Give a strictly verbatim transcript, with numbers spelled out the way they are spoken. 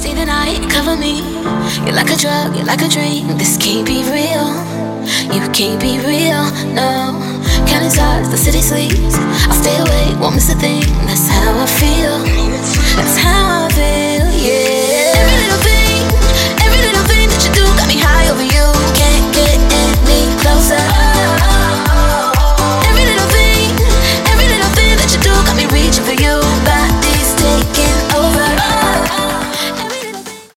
See the night cover me. You're like a drug, you're like a dream. This can't be real. You can't be real, no. Counting stars, the city sleeps. I'll stay awake, won't miss a thing. That's how I feel. That's how